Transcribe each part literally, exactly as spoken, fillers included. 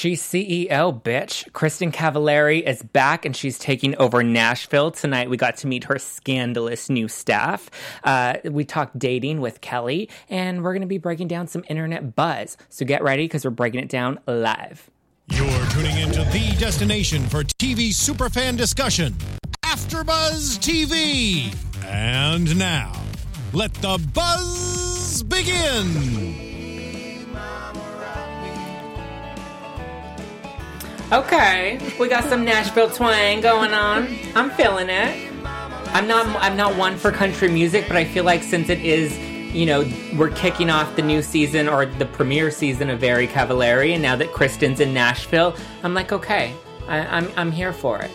She's C E O, bitch. Kristin Cavallari is back, and she's taking over Nashville. Tonight, we got to meet her scandalous new staff. Uh, we talked dating with Kelly, and we're going to be breaking down some internet buzz. So get ready, because we're breaking it down live. You're tuning into the destination for T V superfan discussion, AfterBuzz T V. And now, let the buzz begin. Okay, we got some Nashville twang going on. I'm feeling it. I'm not I'm not one for country music, but I feel like since it is, you know, we're kicking off the new season or the premiere season of Very Cavallari, and now that Kristin's in Nashville, I'm like, okay, I, I'm I'm here for it.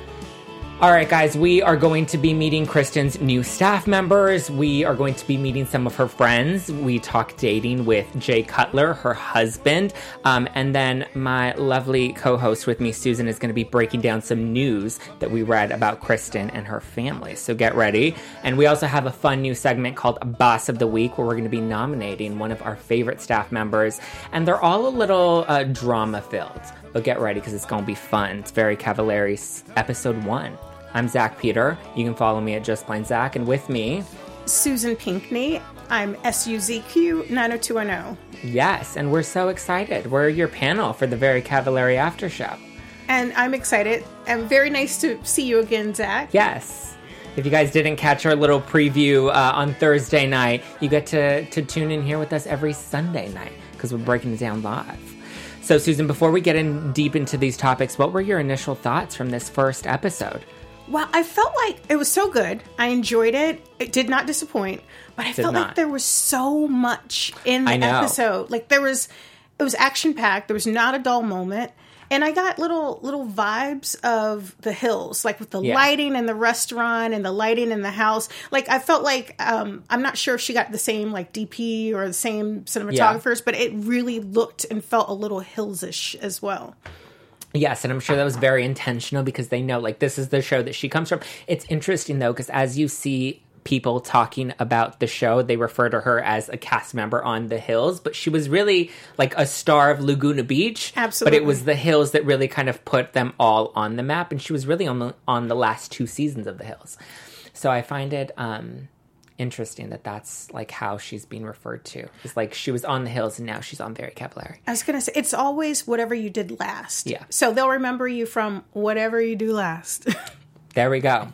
All right, guys, we are going to be meeting Kristin's new staff members. We are going to be meeting some of her friends. We talk dating with Jay Cutler, her husband. Um, and then my lovely co-host with me, Susan, is going to be breaking down some news that we read about Kristin and her family. So get ready. And we also have a fun new segment called Boss of the Week, where we're going to be nominating one of our favorite staff members. And they're all a little uh, drama-filled. But get ready, because it's going to be fun. It's Very Cavallari's episode one. I'm Zach Peter. You can follow me at Just Plain Zach. And with me, Susan Pinkney. I'm S U Z Q nine oh two one oh. Yes, and we're so excited. We're your panel for the Very Cavallari After Show. And I'm excited. And very nice to see you again, Zach. Yes. If you guys didn't catch our little preview uh, on Thursday night, you get to, to tune in here with us every Sunday night, because we're breaking it down live. So, Susan, before we get in deep into these topics, what were your initial thoughts from this first episode? Well, I felt like it was so good. I enjoyed it. It did not disappoint. But I Did felt not. like there was so much in the I know. episode. Like there was, it was action-packed. There was not a dull moment. And I got little little vibes of The Hills, like with the Yeah. lighting in the restaurant and the lighting in the house. Like I felt like, um, I'm not sure if she got the same like D P or the same cinematographers, but it really looked and felt a little Hills-ish as well. Yes, and I'm sure that was very intentional, because they know, like, this is the show that she comes from. It's interesting, though, because as you see people talking about the show, they refer to her as a cast member on The Hills, but she was really, like, a star of Laguna Beach. Absolutely. But it was The Hills that really kind of put them all on the map, and she was really on the, on the last two seasons of The Hills. So I find it um, interesting that that's, like, how she's being referred to. It's like she was on The Hills, and now she's on Very Cavallari. I was going to say, it's always whatever you did last. Yeah. So they'll remember you from whatever you do last. There we go.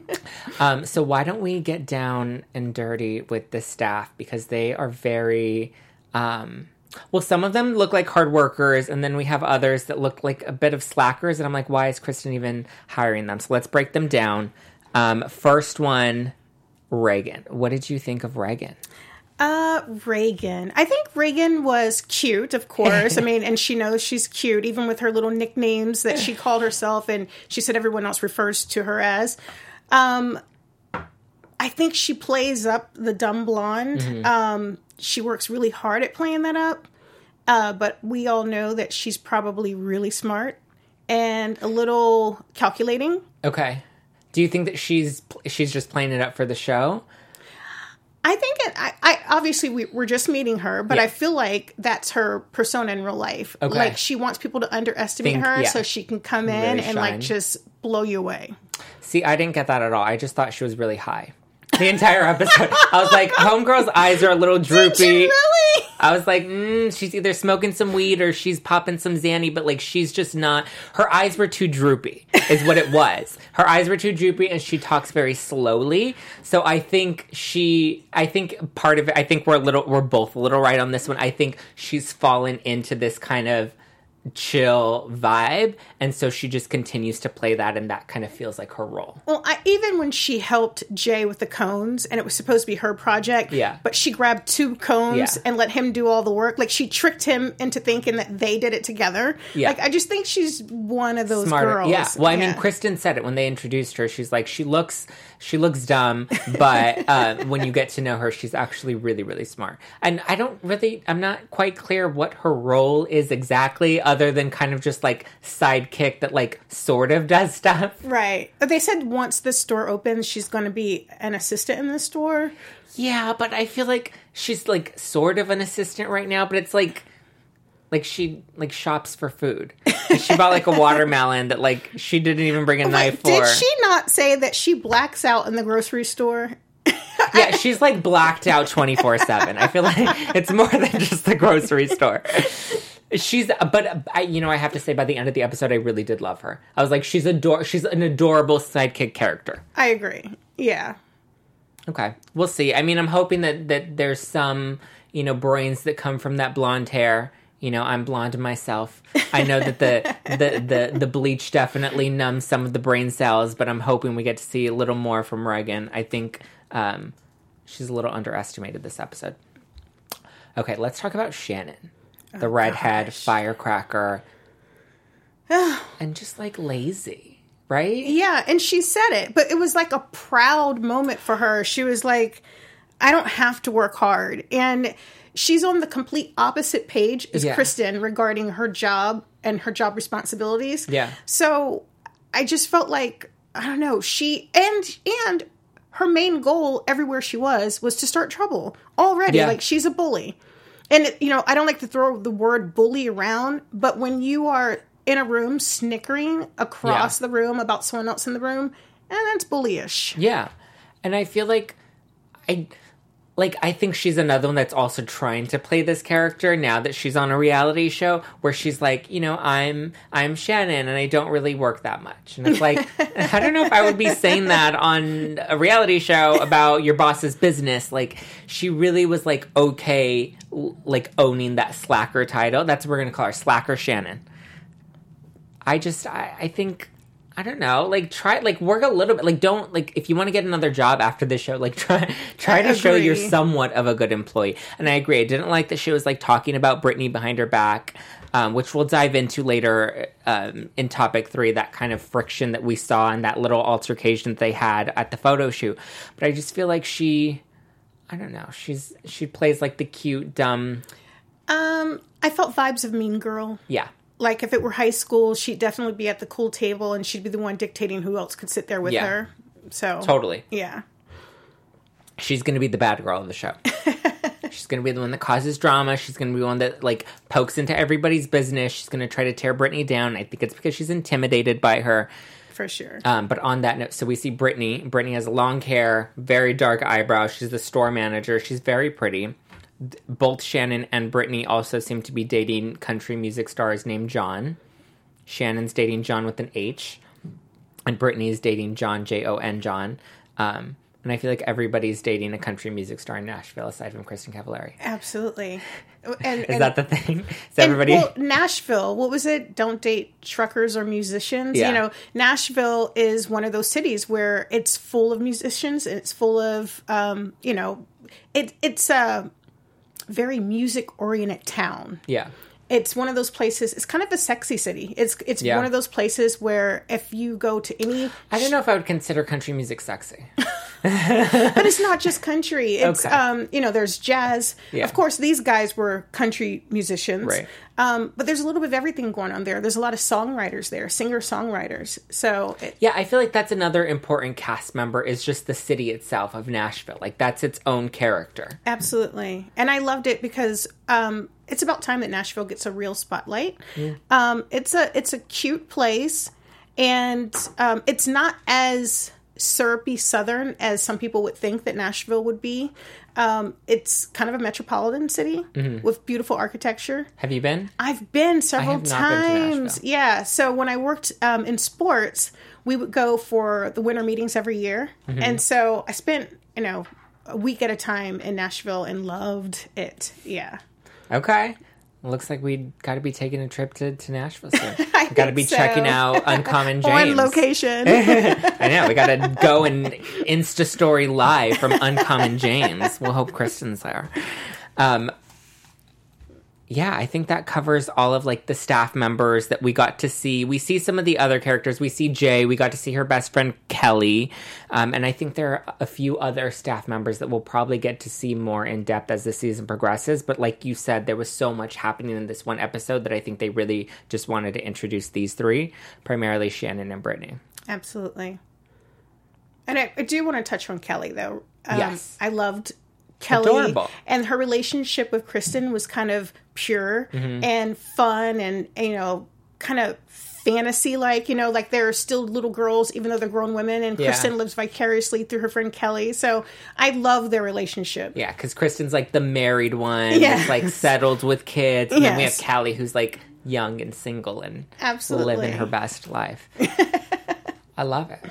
um, so why don't we get down and dirty with the staff, because they are very... Um, well, some of them look like hard workers, and then we have others that look like a bit of slackers, and I'm like, why is Kristin even hiring them? So let's break them down. Um, first one... Reagan. What did you think of Reagan? Uh, Reagan. I think Reagan was cute, of course. I mean, and she knows she's cute, even with her little nicknames that she called herself and she said everyone else refers to her as. Um, I think she plays up the dumb blonde. Mm-hmm. Um, she works really hard at playing that up. Uh, but we all know that she's probably really smart and a little calculating. Okay. Do you think that she's she's just playing it up for the show? I think it, I, I obviously we, we're just meeting her, but yeah. I feel like that's her persona in real life. Okay. Like she wants people to underestimate think, her yeah. so she can come really in and shine. like just blow you away. See, I didn't get that at all. I just thought she was really high. The entire episode. I was like, homegirl's eyes are a little droopy. Did you really? I was like, mm, she's either smoking some weed or she's popping some Xanny, but like she's just not. Her eyes were too droopy, is what it was. Her eyes were too droopy, and she talks very slowly. So I think she, I think part of it, I think we're a little, we're both a little right on this one. I think she's fallen into this kind of chill vibe, and so she just continues to play that, and that kind of feels like her role. Well, I, even when she helped Jay with the cones, and it was supposed to be her project, yeah. but she grabbed two cones yeah. and let him do all the work. Like, she tricked him into thinking that they did it together. Yeah. Like, I just think she's one of those Smarter. girls. Yeah. Well, I yeah. mean, Kristin said it when they introduced her. She's like, she looks, she looks dumb, but uh, when you get to know her, she's actually really, really smart. And I don't really, I'm not quite clear what her role is exactly, other than kind of just like sidekick that like sort of does stuff. Right. They said once the store opens, she's going to be an assistant in the store. Yeah, but I feel like she's like sort of an assistant right now, but it's like, like she like shops for food. She bought like a watermelon that like she didn't even bring a Wait, knife for. Did she not say that she blacks out in the grocery store? Yeah, she's like blacked out twenty-four seven. I feel like it's more than just the grocery store. She's, but I, you know, I have to say by the end of the episode, I really did love her. I was like, she's ador- she's an adorable sidekick character. I agree. Yeah. Okay, we'll see. I mean, I'm hoping that, that there's some, you know, brains that come from that blonde hair. You know, I'm blonde myself. I know that the, the, the, the bleach definitely numbs some of the brain cells, but I'm hoping we get to see a little more from Reagan. I think um, she's a little underestimated this episode. Okay, let's talk about Shannon. The oh, redhead, gosh. Firecracker, and just like lazy, right? Yeah, and she said it, but it was like a proud moment for her. She was like, I don't have to work hard. And she's on the complete opposite page as yeah. Kristen regarding her job and her job responsibilities. Yeah. So I just felt like, I don't know, she, and, and her main goal everywhere she was, was to start trouble already. Yeah. Like, she's a bully. And, you know, I don't like to throw the word bully around, but when you are in a room snickering across yeah. the room about someone else in the room, and that's bullyish. Yeah. And I feel like I like I think she's another one that's also trying to play this character now that she's on a reality show where she's like, you know, I'm I'm Shannon and I don't really work that much. And it's like, I don't know if I would be saying that on a reality show about your boss's business. Like, she really was like okay like owning that slacker title. That's what we're gonna call her, Slacker Shannon. I just I, I think I don't know, like, try, like, work a little bit, like, don't, like, if you want to get another job after this show, like, try try to show you're somewhat of a good employee. And I agree, I didn't like that she was, like, talking about Brittany behind her back, um, which we'll dive into later um, in topic three, that kind of friction that we saw and that little altercation that they had at the photo shoot. But I just feel like she, I don't know, she's, she plays, like, the cute, dumb. Um, I felt vibes of Mean Girl. Yeah. Like, if it were high school, she'd definitely be at the cool table, and she'd be the one dictating who else could sit there with yeah. her. So totally. Yeah. She's going to be the bad girl of the show. She's going to be the one that causes drama. She's going to be the one that, like, pokes into everybody's business. She's going to try to tear Brittany down. I think it's because she's intimidated by her. For sure. Um, but on that note, so we see Brittany. Brittany has long hair, very dark eyebrows. She's the store manager. She's very pretty. Both Shannon and Brittany also seem to be dating country music stars named John. Shannon's dating John with an H, and Brittany's dating John, J O N, John. Um, and I feel like everybody's dating a country music star in Nashville aside from Kristen Cavallari. Absolutely. And, Is and, that the thing? Is everybody? And, well, Nashville, what was it? Don't date truckers or musicians. Yeah. You know, Nashville is one of those cities where it's full of musicians, and it's full of, um, you know, it, it's a very music-oriented town. Yeah. It's one of those places, it's kind of a sexy city. It's it's yeah. one of those places where if you go to any... I don't know if I would consider country music sexy. But it's not just country. It's, okay. um, you know, there's jazz. Yeah. Of course, these guys were country musicians. Right. Um, but there's a little bit of everything going on there. There's a lot of songwriters there, singer-songwriters. So... It, yeah, I feel like that's another important cast member is just the city itself of Nashville. Like, that's its own character. Absolutely. And I loved it because... Um, it's about time that Nashville gets a real spotlight. Yeah. Um, it's a it's a cute place, and um, it's not as syrupy Southern as some people would think that Nashville would be. Um, it's kind of a metropolitan city mm-hmm. with beautiful architecture. Have you been? I've been several I have not times. Been to Nashville. Yeah. So when I worked um, in sports, we would go for the winter meetings every year, mm-hmm. and so I spent you know a week at a time in Nashville and loved it. Yeah. Okay. Looks like we got to be taking a trip to, to Nashville soon. I We got to be so. checking out Uncommon James. On location. I know. We got to go and Insta story live from Uncommon James. We'll hope Kristen's there. Um, yeah, I think that covers all of like the staff members that we got to see. We see some of the other characters. We see Jay. We got to see her best friend Kelly. Um, and I think there are a few other staff members that we'll probably get to see more in depth as the season progresses. But like you said, there was so much happening in this one episode that I think they really just wanted to introduce these three, primarily Shannon and Brittany. Absolutely. And I, I do want to touch on Kelly, though. Um, yes. I loved Kelly. Adorable. And her relationship with Kristen was kind of pure Mm-hmm. and fun and, you know, kind of fantasy-like, you know, like they're still little girls, even though they're grown women, and Yeah. Kristen lives vicariously through her friend Kelly. So I love their relationship. Yeah, because Kristen's like the married one, Yes. who's like settled with kids, and then we have Yes. Callie, who's like young and single and Absolutely. living her best life. I love it.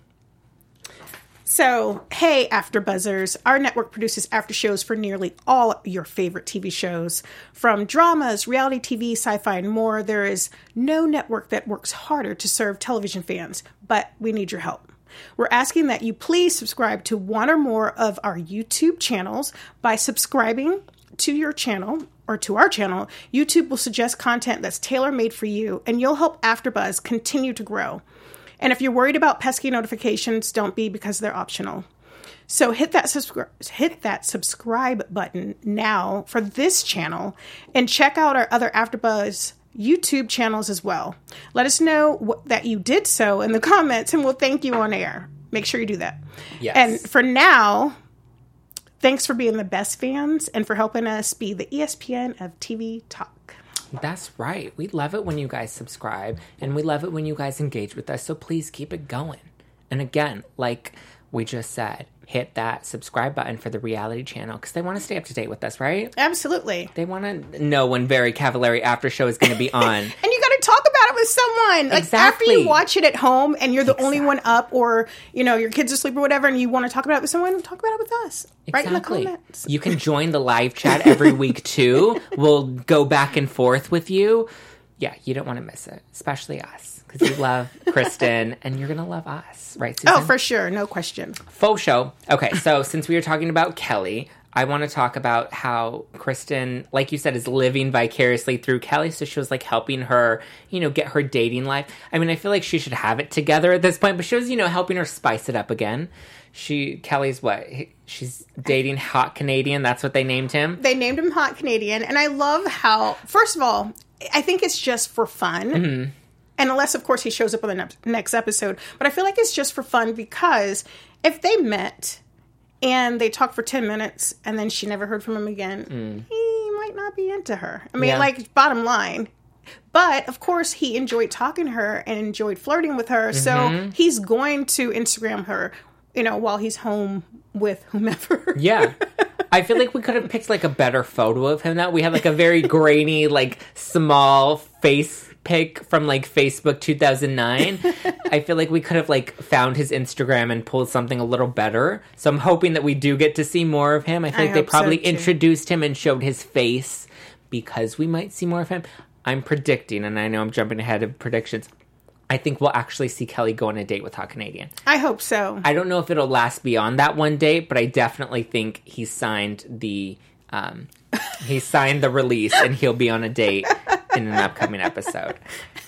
So, hey, AfterBuzzers, our network produces after shows for nearly all your favorite T V shows. From dramas, reality T V, sci-fi, and more, there is no network that works harder to serve television fans, but we need your help. We're asking that you please subscribe to one or more of our YouTube channels. By subscribing to your channel or to our channel, YouTube will suggest content that's tailor-made for you, and you'll help AfterBuzz continue to grow. And if you're worried about pesky notifications, don't be, because they're optional. So hit that subscribe hit that subscribe button now for this channel, and check out our other AfterBuzz YouTube channels as well. Let us know what, that you did so in the comments, and we'll thank you on air. Make sure you do that. Yes. And for now, thanks for being the best fans and for helping us be the E S P N of T V talk. That's right. We love it when you guys subscribe, and we love it when you guys engage with us, so please keep it going. And again, like we just said, hit that subscribe button for the reality channel, because they want to stay up to date with us, right? Absolutely. They want to know when Very Cavallari After Show is going to be on. And you got to talk about it with someone. Like, Exactly. after you watch it at home and you're the only one up, or, you know, your kids are asleep or whatever, and you want to talk about it with someone, talk about it with us. Right in the Exactly. comments. You can join the live chat every week, too. We'll go back and forth with you. Yeah, you don't want to miss it, especially us, because you love Kristen, and you're going to love us, right, Susan? Oh, for sure. No question. Faux show. Okay, so since we were talking about Kelly, I want to talk about how Kristen, like you said, is living vicariously through Kelly. So she was like helping her, you know, get her dating life. I mean, I feel like she should have it together at this point, but she was, you know, helping her spice it up again. She, Kelly's what? She's dating Hot Canadian. That's what they named him. They named him Hot Canadian, and I love how, first of all, I think it's just for fun. Mm-hmm. And unless, of course, he shows up on the ne- next episode. But I feel like it's just for fun, because if they met and they talked for ten minutes and then she never heard from him again, mm. he might not be into her. I mean, Yeah. like, bottom line. But, of course, he enjoyed talking to her and enjoyed flirting with her. Mm-hmm. So he's going to Instagram her, you know, while he's home with whomever. Yeah. I feel like we could have picked like a better photo of him. That we had like a very grainy, like small face pic from like Facebook two thousand nine. I feel like we could have like found his Instagram and pulled something a little better. So I'm hoping that we do get to see more of him. I feel I like they hope so, probably too. introduced him and showed his face because we might see more of him. I'm predicting, and I know I'm jumping ahead of predictions, I think we'll actually see Kelly go on a date with Hot Canadian. I hope so. I don't know if it'll last beyond that one date, but I definitely think he signed the um, he signed the release, and he'll be on a date in an upcoming episode.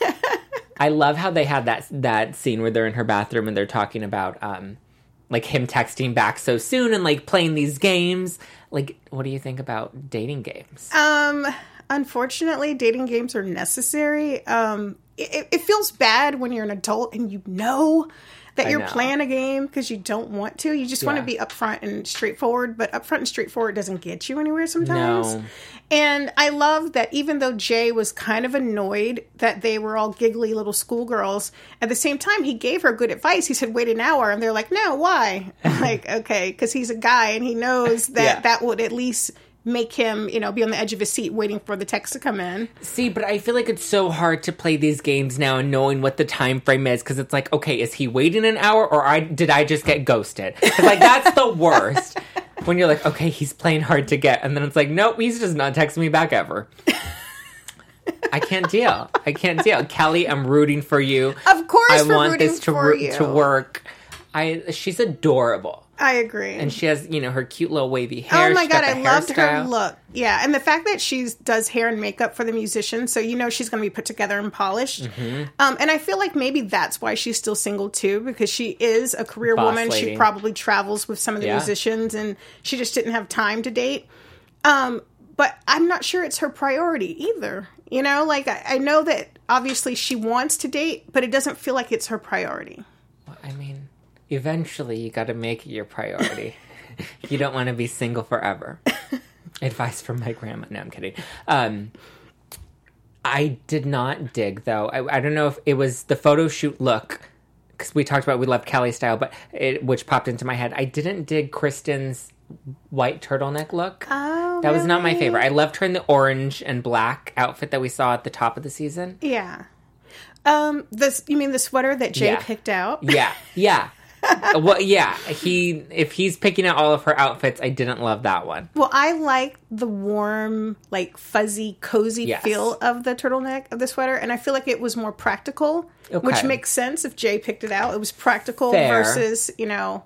I love how they had that that scene where they're in her bathroom and they're talking about um, like him texting back so soon and like playing these games. Like, what do you think about dating games? Um, unfortunately, dating games are necessary. Um, it, it feels bad when you're an adult and you know that I you're know. playing a game because you don't want to. You just want to Yeah. be upfront and straightforward, but upfront and straightforward doesn't get you anywhere sometimes. No. And I love that even though Jay was kind of annoyed that they were all giggly little schoolgirls, at the same time, he gave her good advice. He said, wait an hour. And they're like, no, why? Like, okay, because he's a guy and he knows that Yeah. that would at least make him, you know, be on the edge of his seat waiting for the text to come in. See, but I feel like it's so hard to play these games now and knowing what the time frame is, because it's like, okay, is he waiting an hour, or I did I just get ghosted? 'Cause, like, that's the worst. When you're like, okay, he's playing hard to get, and then it's like, nope, he's just not texting me back ever. I can't deal. I can't deal. Kelly, I'm rooting for you. Of course, I we're want rooting this to for ro- you. to work. I she's adorable. I agree. And she has, you know, her cute little wavy hair. Oh my She's got god, the I loved her hairstyle. look. Yeah, and the fact that she does hair and makeup for the musicians, so you know she's going to be put together and polished. Mm-hmm. Um, and I feel like maybe that's why she's still single too, because she is a career Boss woman. lady. She probably travels with some of the Yeah. musicians, and she just didn't have time to date. Um, but I'm not sure it's her priority either. You know, like I, I know that obviously she wants to date, but it doesn't feel like it's her priority. I mean, eventually you got to make it your priority. You don't want to be single forever. Advice from my grandma. No, I'm kidding. Um, I did not dig, though. I, I don't know if it was the photo shoot look, because we talked about we love Kelly style, but it, which popped into my head. I didn't dig Kristen's white turtleneck look. Oh, that was not my really? favorite. I loved her in the orange and black outfit that we saw at the top of the season. Yeah. Um, this you mean the sweater that Jay Yeah. picked out? Yeah, yeah. Well, yeah. He if he's picking out all of her outfits, I didn't love that one. Well, I like the warm, like fuzzy, cozy Yes. feel of the turtleneck of the sweater, and I feel like it was more practical, which Okay. makes sense if Jay picked it out. It was practical Fair. versus, you know,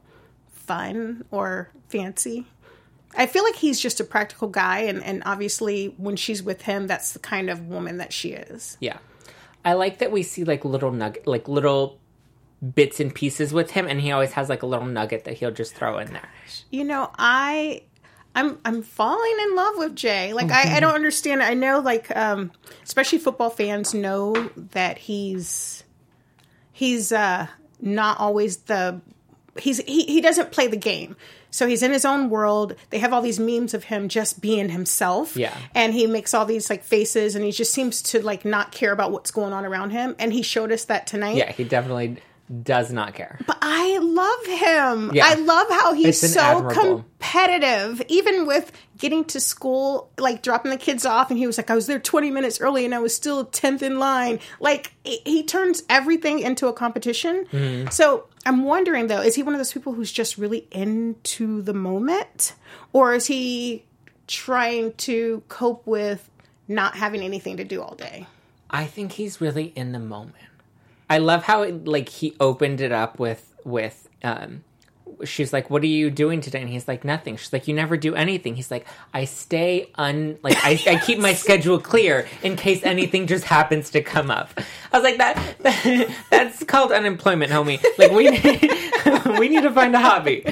fun or fancy. I feel like he's just a practical guy, and, and obviously when she's with him, that's the kind of woman that she is. Yeah. I like that we see like little nugget, like little bits and pieces with him, and he always has like a little nugget that he'll just throw in there. You know, I I'm I'm falling in love with Jay. Like I, I don't understand. I know like um especially football fans know that he's he's uh not always the he's he, he doesn't play the game. So he's in his own world. They have all these memes of him just being himself. Yeah. And he makes all these like faces, and he just seems to like not care about what's going on around him. And he showed us that tonight. Yeah, he definitely does not care. But I love him. Yeah. I love how he's It's so an admirable- competitive, even with getting to school, like dropping the kids off. And he was like, I was there twenty minutes early and I was still tenth in line. Like he he turns everything into a competition. Mm-hmm. So I'm wondering though, is he one of those people who's just really into the moment? Or is he trying to cope with not having anything to do all day? I think he's really in the moment. I love how it, like he opened it up with with um she's like, what are you doing today? And he's like, nothing. She's like, you never do anything. He's like, I stay un like I, I keep my schedule clear in case anything just happens to come up. I was like, that, that that's called unemployment, homie. Like we need, we need to find a hobby.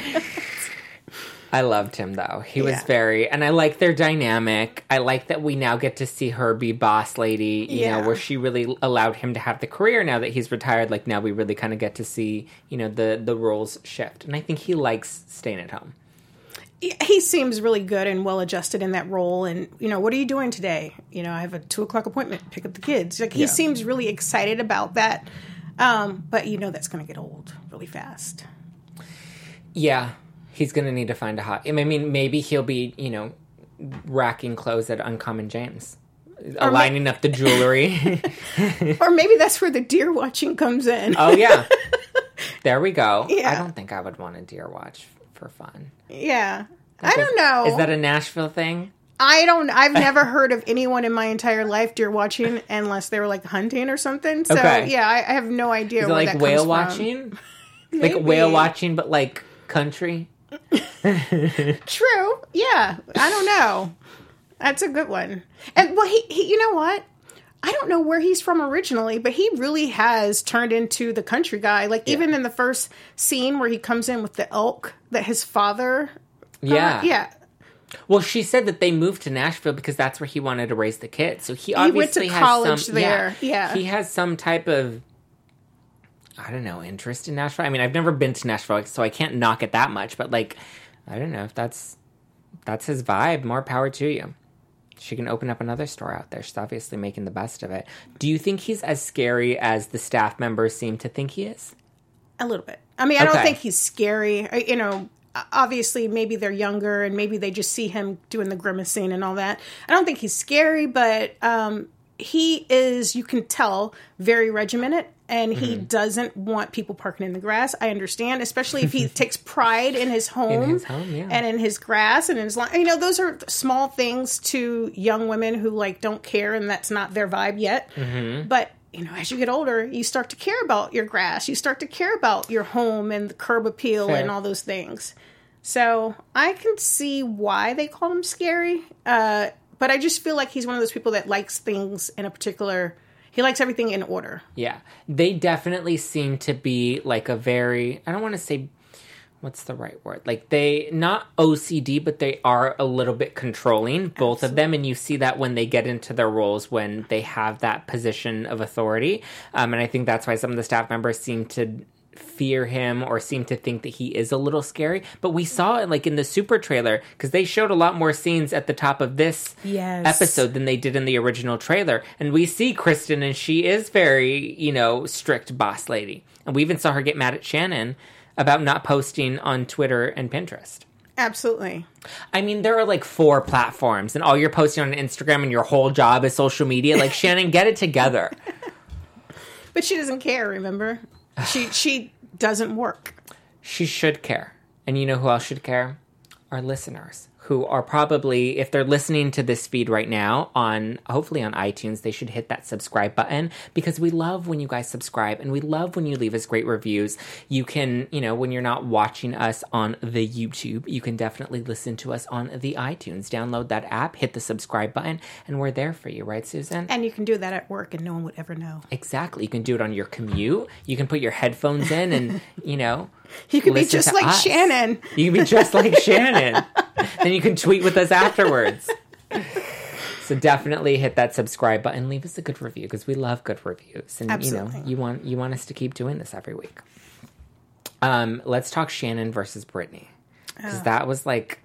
I loved him though. He was Yeah. very, and I like their dynamic. I like that we now get to see her be boss lady, you Yeah. know, where she really allowed him to have the career now that he's retired. Like now we really kind of get to see, you know, the, the roles shift. And I think he likes staying at home. He seems really good and well adjusted in that role. And, you know, what are you doing today? You know, I have a two o'clock appointment, pick up the kids. Like, he Yeah. seems really excited about that. Um, but, you know, that's going to get old really fast. Yeah. He's going to need to find a hot, I mean, maybe he'll be, you know, racking clothes at Uncommon James. Aligning up the jewelry. Or maybe that's where the deer watching comes in. Oh, yeah. There we go. Yeah. I don't think I would want a deer watch for fun. Yeah. I don't know. Is that a Nashville thing? I don't, I've never heard of anyone in my entire life deer watching unless they were like hunting or something. So, Okay. yeah, I, I have no idea Is it where like that whale comes watching? from. Like Maybe. whale watching, but like country? True. Yeah. I don't know. That's a good one. And well, he, he, you know what? I don't know where he's from originally, but he really has turned into the country guy. Like Yeah. even in the first scene where he comes in with the elk that his father. Yeah. Uh, yeah. Well, she said that they moved to Nashville because that's where he wanted to raise the kids. So he went to obviously has college some, there. Yeah. He has some type of, I don't know, interest in Nashville. I mean, I've never been to Nashville, so I can't knock it that much. But like, I don't know if that's that's his vibe. More power to you. She can open up another store out there. She's obviously making the best of it. Do you think he's as scary as the staff members seem to think he is? A little bit. I mean, I don't Okay. think he's scary. I- You know, obviously, maybe they're younger and maybe they just see him doing the grimacing and all that. I don't think he's scary, but um, he is, you can tell, very regimented. And he Mm-hmm. doesn't want people parking in the grass. I understand, especially if he takes pride in his home, In his home, yeah. and in his grass and in his lawn. You know, those are small things to young women who like don't care, and that's not their vibe yet. Mm-hmm. But you know, as you get older, you start to care about your grass. You start to care about your home and the curb appeal Fair. and all those things. So I can see why they call him scary. Uh, but I just feel like he's one of those people that likes things in a particular. He likes everything in order. Yeah. They definitely seem to be like a very, I don't want to say, what's the right word? Like they, not O C D, but they are a little bit controlling, both of them. And you see that when they get into their roles, when they have that position of authority. Um, and I think that's why some of the staff members seem to fear him or seem to think that he is a little scary. But we saw it like in the Super trailer, because they showed a lot more scenes at the top of this yes. episode than they did in the original trailer. And we see Kristen, and she is very, you know, strict boss lady. And we even saw her get mad at Shannon about not posting on Twitter and Pinterest. Absolutely. I mean, there are like four platforms, and all you're posting on Instagram and your whole job is social media. Like, Shannon, get it together. But she doesn't care, remember? She she doesn't work. She should care. And you know who else should care? Our listeners, who are probably, if they're listening to this feed right now, on hopefully on iTunes, they should hit that subscribe button, because we love when you guys subscribe, and we love when you leave us great reviews. You can, you know, when you're not watching us on the YouTube, you can definitely listen to us on the iTunes. Download that app, hit the subscribe button, and we're there for you, right, Susan? And you can do that at work, and no one would ever know. Exactly. You can do it on your commute. You can put your headphones in and, you know, you can be just like us. Shannon. You can be just like Shannon. Then you can tweet with us afterwards. So definitely hit that subscribe button. Leave us a good review, because we love good reviews. And, Absolutely. you know, you want you want us to keep doing this every week. Um, let's talk Shannon versus Brittany. Because oh. that was like,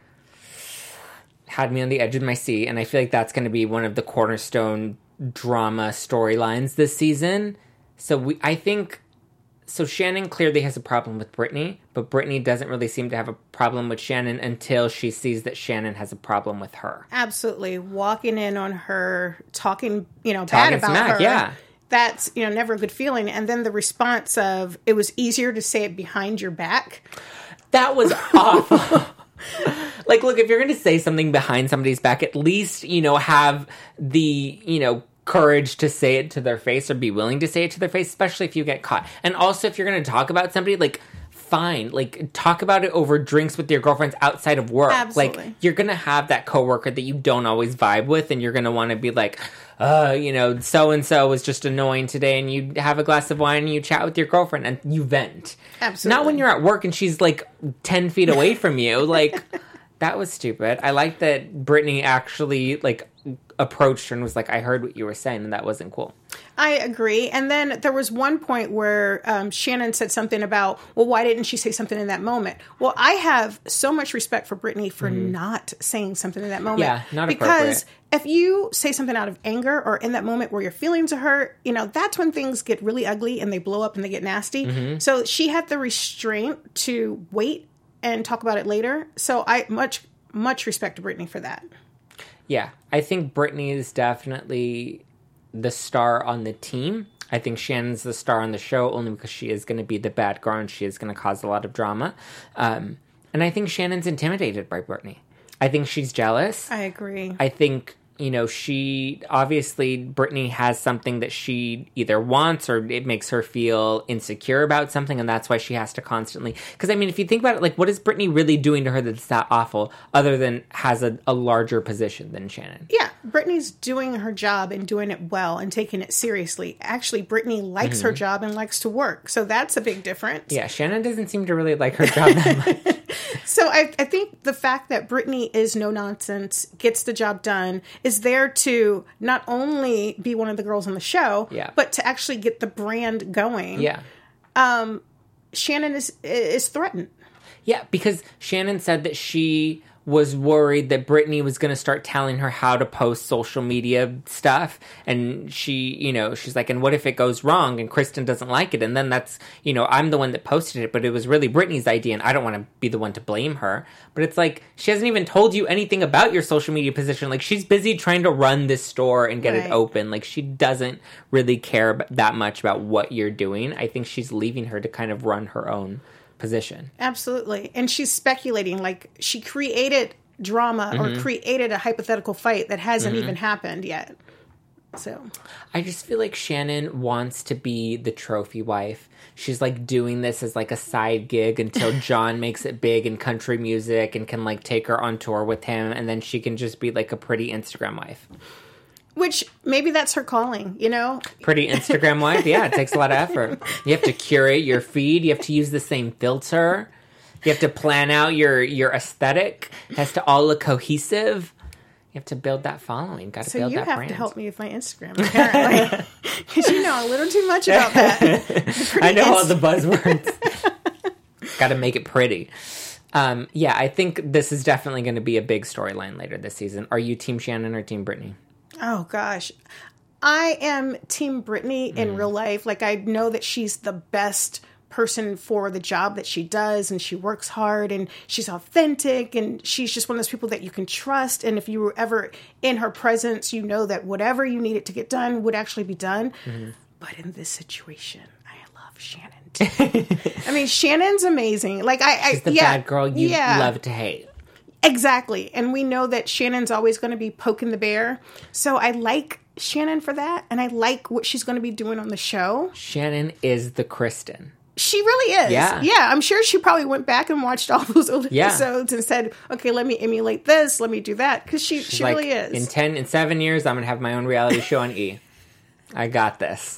had me on the edge of my seat. And I feel like that's going to be one of the cornerstone drama storylines this season. So we, I think... So Shannon clearly has a problem with Brittany, but Brittany doesn't really seem to have a problem with Shannon until she sees that Shannon has a problem with her. Absolutely. Walking in on her, talking, you know, talking bad about smack, her. Yeah. That's, you know, never a good feeling. And then the response of, it was easier to say it behind your back. That was awful. Like, look, if you're going to say something behind somebody's back, at least, you know, have the, you know, courage to say it to their face, or be willing to say it to their face, especially if you get caught. And also, if you're going to talk about somebody, like, fine, like, talk about it over drinks with your girlfriends outside of work. Absolutely. Like, you're going to have that coworker that you don't always vibe with, and you're going to want to be like, uh, you know, so-and-so was just annoying today, and you have a glass of wine and you chat with your girlfriend and you vent. Absolutely. Not when you're at work and she's, like, ten feet away from you. Like, that was stupid. I like that Brittany actually, like, approached her and was like, I heard what you were saying, and that wasn't cool. I agree. And then there was one point where um, Shannon said something about, well, why didn't she say something in that moment? Well, I have so much respect for Brittany for mm-hmm. not saying something in that moment. Yeah, not because if you say something out of anger or in that moment where your feelings are hurt, you know, that's when things get really ugly and they blow up and they get nasty. Mm-hmm. So she had the restraint to wait and talk about it later. So I much, much respect to Brittany for that. Yeah, I think Brittany is definitely the star on the team. I think Shannon's the star on the show only because she is going to be the bad girl and she is going to cause a lot of drama. Um, and I think Shannon's intimidated by Brittany. I think she's jealous. I agree. I think, you know, she, obviously, Brittany has something that she either wants or it makes her feel insecure about something, and that's why she has to constantly, because, I mean, if you think about it, like, what is Brittany really doing to her that's that awful, other than has a, a larger position than Shannon? Yeah, Brittany's doing her job and doing it well and taking it seriously. Actually, Brittany likes mm-hmm. her job and likes to work, so that's a big difference. Yeah, Shannon doesn't seem to really like her job that much. So I, I think the fact that Brittany is no nonsense, gets the job done, is there to not only be one of the girls on the show, yeah. but to actually get the brand going. Yeah. Um, Shannon is is threatened. Yeah, because Shannon said that she was worried that Brittany was going to start telling her how to post social media stuff. And she, you know, she's like, and what if it goes wrong and Kristen doesn't like it? And then that's, you know, I'm the one that posted it, but it was really Brittany's idea and I don't want to be the one to blame her. But it's like, she hasn't even told you anything about your social media position. Like, she's busy trying to run this store and get right. it open. Like, she doesn't really care that much about what you're doing. I think she's leaving her to kind of run her own position. Absolutely. And she's speculating, like, she created drama mm-hmm. or created a hypothetical fight that hasn't mm-hmm. even happened yet. So I just feel like Shannon wants to be the trophy wife. She's like doing this as like a side gig until John makes it big in country music and can like take her on tour with him, and then she can just be like a pretty Instagram wife. Which, maybe that's her calling, you know? Pretty Instagram wife? Yeah, it takes a lot of effort. You have to curate your feed. You have to use the same filter. You have to plan out your, your aesthetic. It has to all look cohesive. You have to build that following. Got to so build that brand. So you have to help me with my Instagram, apparently. Because you know a little too much about that. I know all the buzzwords. Got to make it pretty. Um, yeah, I think this is definitely going to be a big storyline later this season. Are you Team Shannon or Team Brittany? Oh, gosh. I am Team Brittany in mm. real life. Like, I know that she's the best person for the job that she does, and she works hard, and she's authentic, and she's just one of those people that you can trust. And if you were ever in her presence, you know that whatever you needed to get done would actually be done. Mm-hmm. But in this situation, I love Shannon. I mean, Shannon's amazing. Like I, I she's the yeah, bad girl you yeah. love to hate. Exactly. And we know that Shannon's always going to be poking the bear. So I like Shannon for that. And I like what she's going to be doing on the show. Shannon is the Kristen. She really is. Yeah. Yeah. I'm sure she probably went back and watched all those old yeah. episodes and said, okay, let me emulate this. Let me do that. Because she, she like, really is. In ten, in seven years, I'm going to have my own reality show on E! I got this.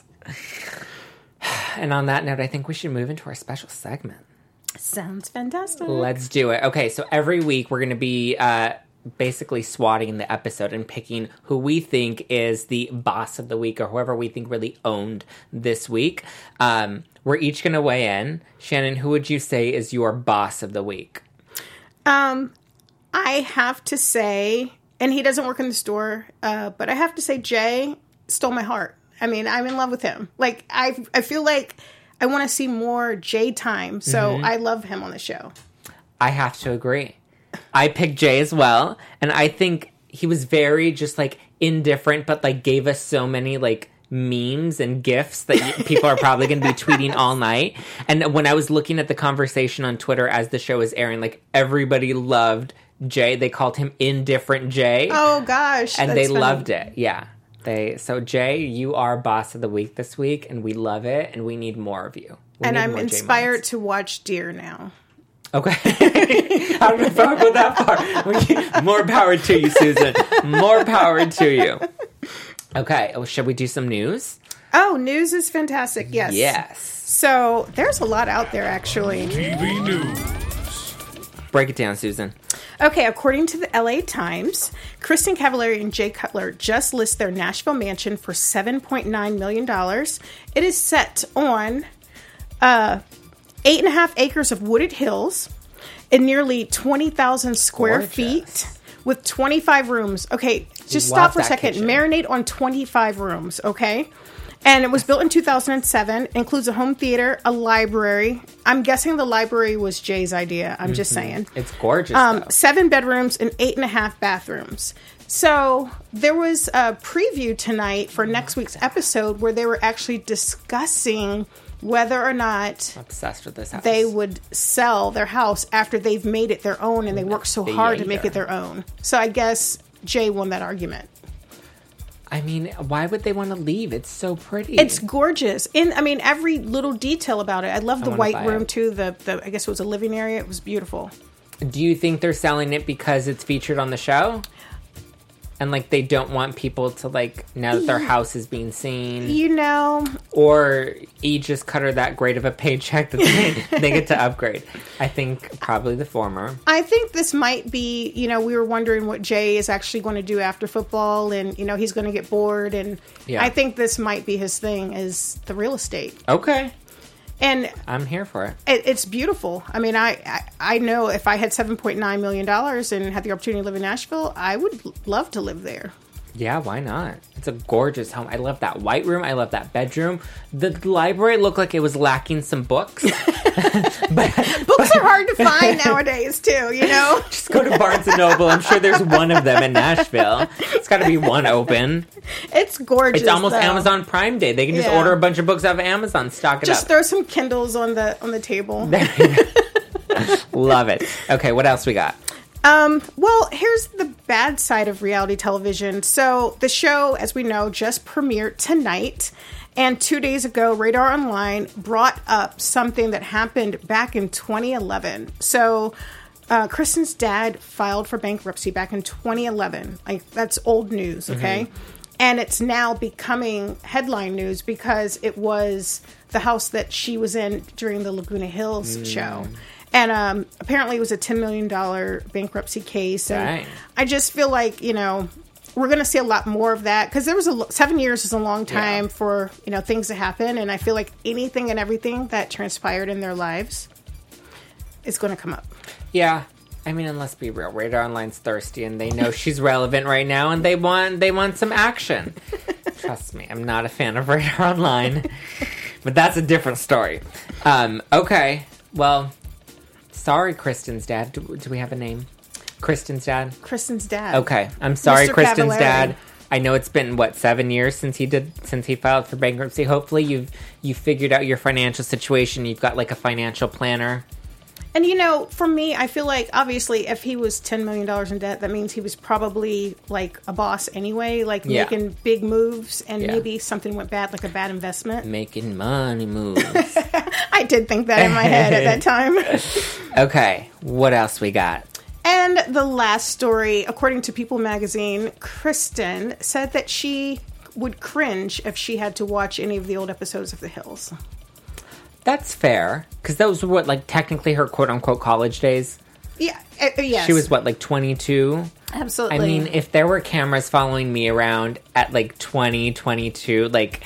And on that note, I think we should move into our special segment. Sounds fantastic. Let's do it. Okay, so every week we're going to be uh, basically swatting the episode and picking who we think is the boss of the week or whoever we think really owned this week. Um, we're each going to weigh in. Shannon, who would you say is your boss of the week? Um, I have to say, and he doesn't work in the store, uh, but I have to say Jay stole my heart. I mean, I'm in love with him. Like, I I feel like I want to see more Jay time, so mm-hmm. I love him on the show. I have to agree. I picked Jay as well, and I think he was very just, like, indifferent, but, like, gave us so many, like, memes and GIFs that people are probably going to be tweeting all night. And when I was looking at the conversation on Twitter as the show was airing, like, everybody loved Jay. They called him Indifferent Jay. Oh, gosh. And they funny. loved it, yeah. They, so, Jay, you are boss of the week this week, and we love it, and we need more of you. We and I'm inspired to watch Deer now. Okay. I don't know if I would go that far. More power to you, Susan. More power to you. Okay, well, should we do some news? Oh, news is fantastic, yes. Yes. So, there's a lot out there, actually. T V News. Break it down, Susan. Okay, according to the L A Times, Kristen Cavallari and Jay Cutler just list their Nashville mansion for seven point nine million dollars. It is set on uh, eight and a half acres of wooded hills in nearly twenty thousand square Gorgeous. feet with twenty-five rooms. Okay, just Love stop for a second. Kitchen. Marinate on twenty-five rooms, okay? And it was built in two thousand seven. It includes a home theater, a library. I'm guessing the library was Jay's idea. I'm mm-hmm. just saying. It's gorgeous. Um, seven bedrooms and eight and a half bathrooms. So there was a preview tonight for next week's episode where they were actually discussing whether or not I'm obsessed with this house. They would sell their house after they've made it their own and they worked so hard to make it their own. So I guess Jay won that argument. I mean, why would they want to leave? It's so pretty. It's gorgeous. And I mean, every little detail about it. I love the I white room it. too. The, the I guess it was a living area. It was beautiful. Do you think they're selling it because it's featured on the show? And, like, they don't want people to, like, now that their house is being seen. You know. Or E just cut her that great of a paycheck that they, they get to upgrade. I think probably the former. I think this might be, you know, we were wondering what Jay is actually going to do after football. And, you know, he's going to get bored. And yeah. I think this might be his thing, is the real estate. Okay. And I'm here for it. it it's beautiful. I mean, I, I, I know if I had seven point nine million dollars and had the opportunity to live in Nashville, I would love to live there. Yeah, why not? It's a gorgeous home. I love that white room. I love that bedroom. The library looked like it was lacking some books. but, books are hard to find nowadays, too, you know? Just go to Barnes and Noble. I'm sure there's one of them in Nashville. It's got to be one open. It's gorgeous, It's almost though. Amazon Prime Day. They can just yeah. order a bunch of books off of Amazon, stock it just up. Just throw some Kindles on the on the table. Love it. Okay, what else we got? Um, well, here's the bad side of reality television. So the show, as we know, just premiered tonight. And two days ago, Radar Online brought up something that happened back in twenty eleven. So uh, Kristen's dad filed for bankruptcy back in twenty eleven. Like, that's old news, okay? Mm-hmm. And it's now becoming headline news because it was the house that she was in during the Laguna Hills mm. show. And um, apparently it was a ten million dollars bankruptcy case. And Dang. I just feel like, you know, we're going to see a lot more of that. Because there was a seven years is a long time yeah. for, you know, things to happen. And I feel like anything and everything that transpired in their lives is going to come up. Yeah. I mean, and let's be real. Radar Online's thirsty, and they know she's relevant right now, and they want they want some action. Trust me, I'm not a fan of Radar Online, but that's a different story. Um, okay, well, sorry, Kristen's dad. Do, do we have a name? Kristen's dad? Kristen's dad. Okay, I'm sorry, Mister Kristen's Cavallari. dad. I know it's been, what, seven years since he did since he filed for bankruptcy. Hopefully you've you figured out your financial situation. You've got, like, a financial planner. And, you know, for me, I feel like, obviously, if he was ten million dollars in debt, that means he was probably, like, a boss anyway, like, Yeah. making big moves, and Yeah. maybe something went bad, like a bad investment. Making money moves. I did think that in my head at that time. Okay, what else we got? And the last story, according to People magazine, Kristen said that she would cringe if she had to watch any of the old episodes of The Hills. That's fair, because those were, what, like, technically her quote-unquote college days? Yeah, uh, yes. She was, what, like, twenty-two? Absolutely. I mean, if there were cameras following me around at, like, twenty, twenty-two, like,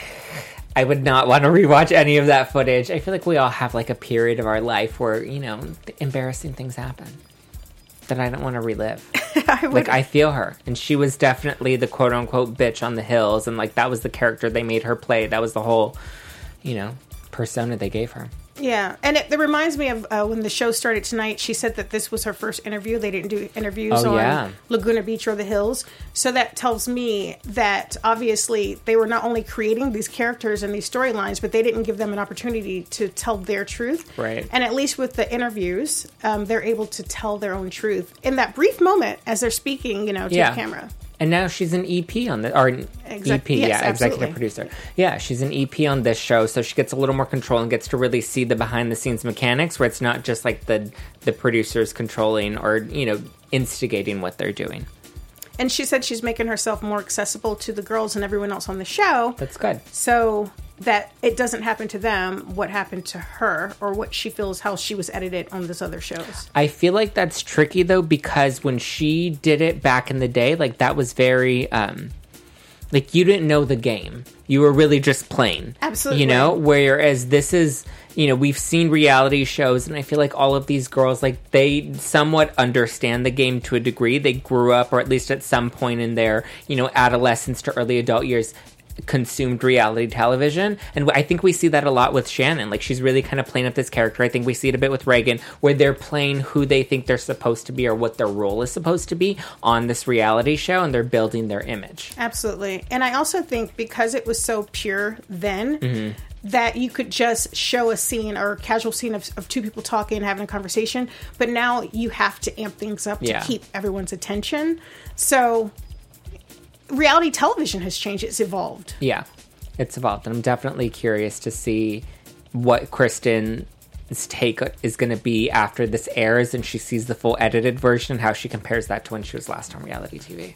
I would not want to rewatch any of that footage. I feel like we all have, like, a period of our life where, you know, embarrassing things happen that I don't want to relive. I would, Like, I feel her. And she was definitely the quote-unquote bitch on the hills, and, like, that was the character they made her play. That was the whole, you know, persona they gave her. yeah, and it, it reminds me of uh, when the show started tonight. She said that this was her first interview. They didn't do interviews Oh, on yeah. Laguna Beach or the Hills. So that tells me that obviously they were not only creating these characters and these storylines, but they didn't give them an opportunity to tell their truth. Right. And at least with the interviews, um, they're able to tell their own truth in that brief moment as they're speaking, you know, to Yeah. the camera. And now she's an E P on the, or an Exec- E P, yes, yeah, absolutely. executive producer. Yeah, she's an E P on this show, so she gets a little more control and gets to really see the behind the scenes mechanics, where it's not just like the the producers controlling or, you know, instigating what they're doing. And she said she's making herself more accessible to the girls and everyone else on the show. That's good. So that it doesn't happen to them what happened to her, or what she feels how she was edited on those other shows. I feel like that's tricky though, because when she did it back in the day, like that was very um like you didn't know the game. You were really just playing. Absolutely. You know, whereas this is, you know, we've seen reality shows, and I feel like all of these girls, like, they somewhat understand the game to a degree. They grew up, or at least at some point in their, you know, adolescence to early adult years, consumed reality television. And I think we see that a lot with Shannon. Like, she's really kind of playing up this character. I think we see it a bit with Reagan, where they're playing who they think they're supposed to be or what their role is supposed to be on this reality show, and they're building their image. Absolutely. And I also think because it was so pure then, that you could just show a scene or a casual scene of, of two people talking and having a conversation, but now you have to amp things up to Yeah. keep everyone's attention. So reality television has changed. It's evolved. Yeah, it's evolved. And I'm definitely curious to see what Kristen's take is going to be after this airs and she sees the full edited version, how she compares that to when she was last on reality T V.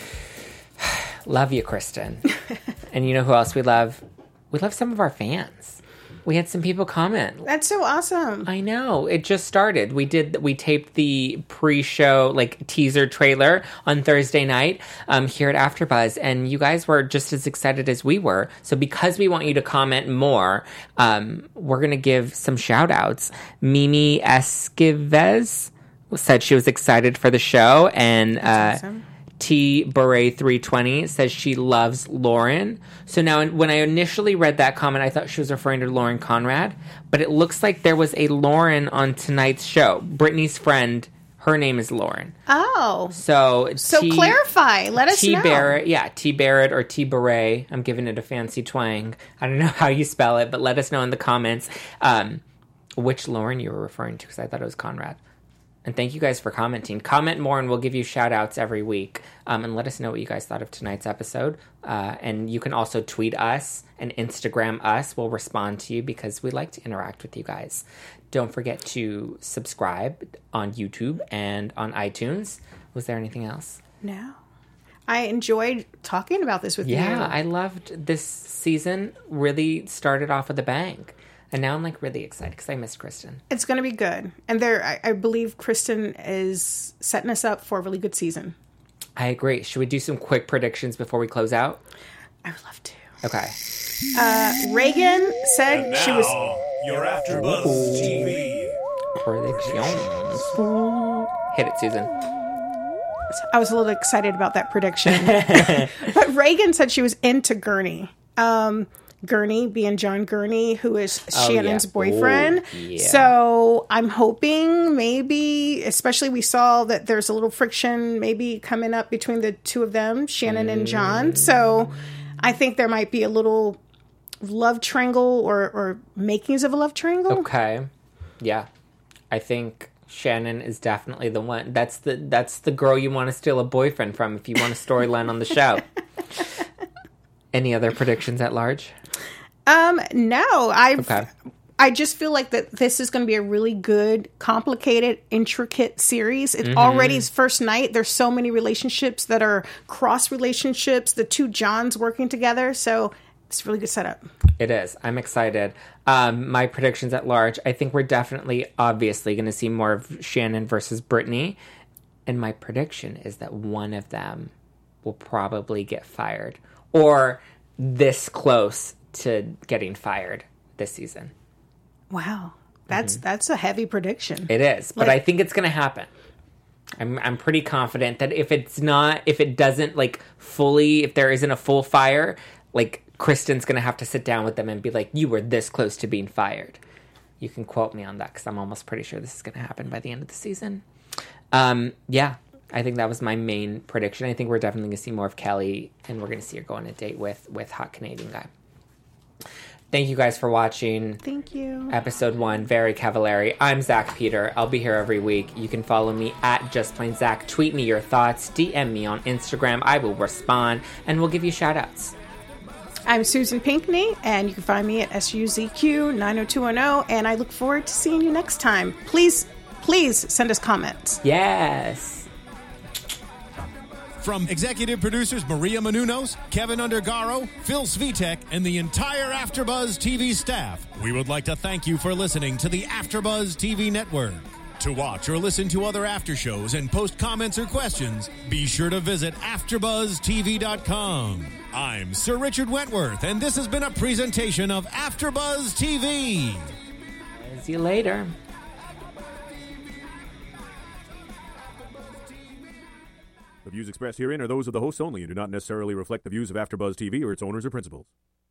Love you, Kristen. And you know who else we love? We love some of our fans. We had some people comment. That's so awesome. I know. It just started. We did. We taped the pre-show, like, teaser trailer on Thursday night um, here at AfterBuzz, and you guys were just as excited as we were. So because we want you to comment more, um, we're going to give some shout-outs. Mimi Esquives said she was excited for the show, and uh, awesome. T Beret three twenty says she loves Lauren. So now when I initially read that comment, I thought she was referring to Lauren Conrad, but it looks like there was a Lauren on tonight's show. Brittany's friend, her name is Lauren. Oh. So So T, clarify. Let us T know. Barrett, yeah, T Barrett or T Beret. I'm giving it a fancy twang. I don't know how you spell it, but let us know in the comments um, which Lauren you were referring to, because I thought it was Conrad. And thank you guys for commenting. Comment more, and we'll give you shout-outs every week. Um, and let us know what you guys thought of tonight's episode. Uh, and you can also tweet us and Instagram us. We'll respond to you because we like to interact with you guys. Don't forget to subscribe on YouTube and on iTunes. Was there anything else? No. I enjoyed talking about this with you. Yeah, I loved this season. Really started off with a bang. And now I'm, like, really excited because I miss Kristen. It's going to be good. And there, I, I believe Kristen is setting us up for a really good season. I agree. Should we do some quick predictions before we close out? I would love to. Okay. Uh, Reagan said And she was... now, you're AfterBuzz T V. Predictions. Hit it, Susan. I was a little excited about that prediction. But Reagan said she was into Gurney. Um, Gurney being John Gurney, who is Oh, Shannon's yeah. boyfriend. Oh, yeah. So I'm hoping maybe, especially we saw that there's a little friction maybe coming up between the two of them, Shannon Mm. and John. So I think there might be a little love triangle or, or makings of a love triangle. Okay. Yeah. I think Shannon is definitely the one. That's the that's the girl you want to steal a boyfriend from if you want a storyline on the show. Any other predictions at large? Um, no, I Okay. I just feel like that this is going to be a really good, complicated, intricate series. It Mm-hmm. already is first night. There's so many relationships that are cross relationships. The two Johns working together, so it's a really good setup. It is. I'm excited. Um, my predictions at large, I think we're definitely, obviously, going to see more of Shannon versus Brittany. And my prediction is that one of them will probably get fired. Or this close to getting fired this season. Wow, that's that's a heavy prediction. It is. But Like- I think it's going to happen. I'm I'm pretty confident that if it's not, if it doesn't, like, fully, if there isn't a full fire, like, Kristen's going to have to sit down with them and be like, you were this close to being fired. You can quote me on that because I'm almost pretty sure this is going to happen by the end of the season. Um, yeah, I think that was my main prediction. I think we're definitely going to see more of Kelly, and we're going to see her go on a date with, with Hot Canadian Guy. Thank you guys for watching. Thank you. Episode one, Very Cavallari. I'm Zach Peter. I'll be here every week. You can follow me at Just Plain Zach. Tweet me your thoughts. D M me on Instagram. I will respond, and we'll give you shout-outs. I'm Susan Pinkney, and you can find me at S U Z Q nine oh two one oh, and I look forward to seeing you next time. Please, please send us comments. Yes. From executive producers Maria Menounos, Kevin Undergaro, Phil Svitek, and the entire AfterBuzz T V staff, we would like to thank you for listening to the AfterBuzz T V network. To watch or listen to other after shows and post comments or questions, be sure to visit after buzz t v dot com. I'm Sir Richard Wentworth, and this has been a presentation of AfterBuzz T V. See you later. The views expressed herein are those of the hosts only and do not necessarily reflect the views of AfterBuzz T V or its owners or principals.